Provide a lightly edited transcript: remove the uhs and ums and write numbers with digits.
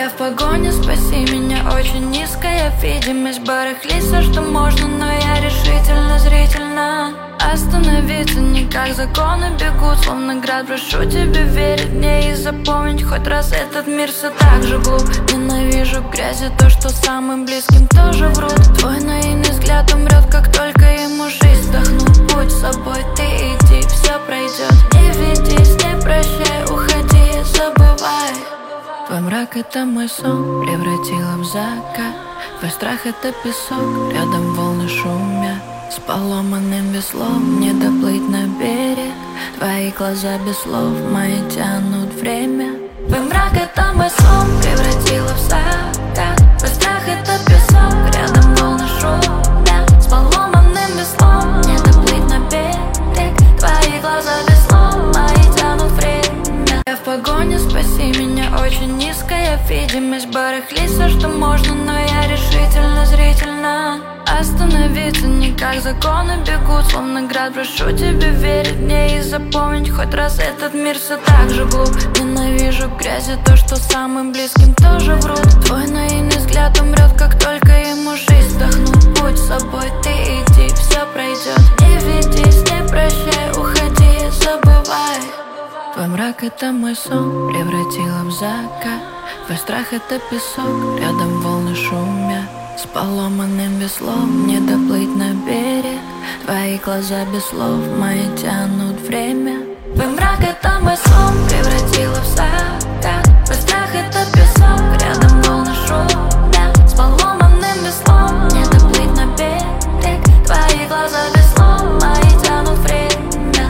Я в погоне, спаси меня, очень низкая видимость. Барахлится, что можно, но я решительно, зрительно остановиться никак. Законы бегут, словно град. Прошу тебя верить мне и запомнить хоть раз этот мир все так же глуп. Ненавижу грязь и то, что самым близким тоже врут. Твой наивный взгляд умрет, как только ему жизнь вдохну. Будь собой, ты иди, все пройдет. Не ведись, не прощай, уходи, забывай. Твой мрак — это мой сон, превратила в закат. Твой страх — это песок, рядом волны шумят. С поломанным веслом не доплыть на берег. Твои глаза без слов, мои тянут время. Твой мрак — это мой сон, превратила в закат. Твой страх — это песок, рядом волны шумят. С поломанным веслом не доплыть на берег. Твои глаза без слов, мои тянут время. Я в погоне, спаси меня, очень низкая видимость. Барахлится, что можно, но я решительно, зрительно остановиться никак. Законы бегут, словно град. Прошу тебя верить мне и запомнить хоть раз этот мир все так же глуп. Ненавижу грязь и то, что самым близким тоже врут. Твой наивный взгляд умрет, как только ему жизнь вдохну. Будь собой, ты иди, все пройдет. Не ведись, не прощай, уходи, забывай. Твой мрак — это мой сон, превратила в закат. Твой страх — это песок, рядом волны шумят. С поломанным веслом не доплыть на берег. Твои глаза без слов, мои тянут время.